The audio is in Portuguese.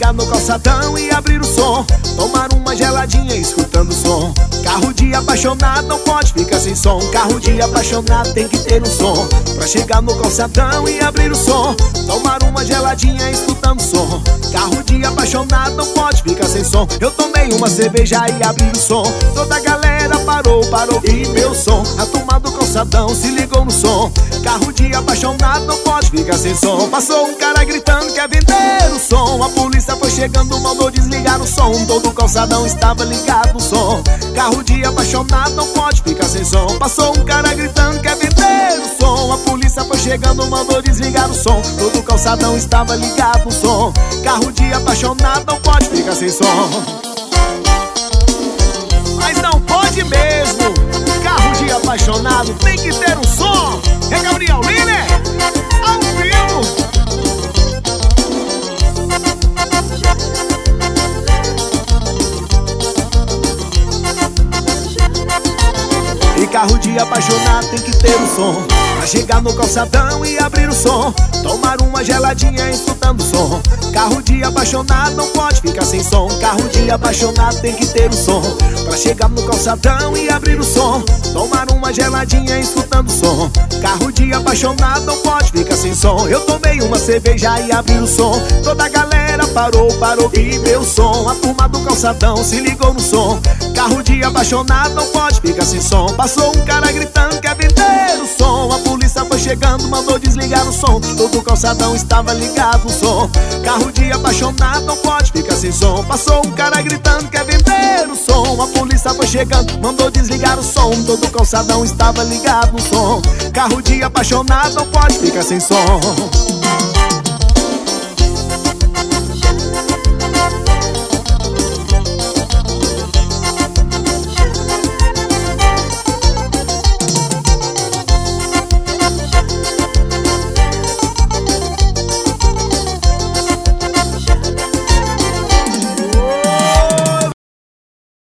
chegar no calçadão e abrir o som, tomar uma geladinha escutando o som. Carro de apaixonado não pode ficar sem som. Carro de apaixonado tem que ter um som. Pra chegar no calçadão e abrir o som, tomar uma geladinha escutando o som. Carro de apaixonado não pode ficar sem som. Eu tomei uma cerveja e abri o som. Toda a galera parou para ouvir meu som. A turma do calçadão se ligou no som. Carro de apaixonado não pode ficar sem som. Passou um cara gritando quer vender o som. A polícia foi chegando, mandou desligar o som. Todo o calçadão estava ligado no som. Carro de apaixonado não pode ficar sem som. Passou um cara gritando quer vender o som. A polícia foi chegando, mandou desligar o som. Todo o calçadão estava ligado no som. Carro de apaixonado não pode ficar sem som. Mas não pode mesmo. Carro de apaixonado tem que ter um som. É Gabriel Liner, ao vivo. E carro de apaixonado tem que ter um som. Pra chegar no calçadão e abrir o som, tomar uma geladinha escutando o som. Carro de apaixonado não pode ficar sem som. Carro de apaixonado tem que ter um som. Pra chegar no calçadão e abrir o som, tomar uma geladinha escutando o som. Carro de apaixonado não pode ficar sem som. Eu tomei uma cerveja e abri o som. Toda a galera parou para ouvir meu som. A turma do calçadão se ligou no som. Carro de apaixonado não pode ficar sem som. Passou um cara gritando quer vender o som. A polícia foi chegando, mandou desligar o som. Todo o calçadão estava ligado no som. Carro de apaixonado não pode ficar sem som. Passou um cara gritando quer vender o som. A polícia foi chegando, mandou desligar o som. Todo o calçadão estava ligado no som. Carro de apaixonado não pode ficar sem som.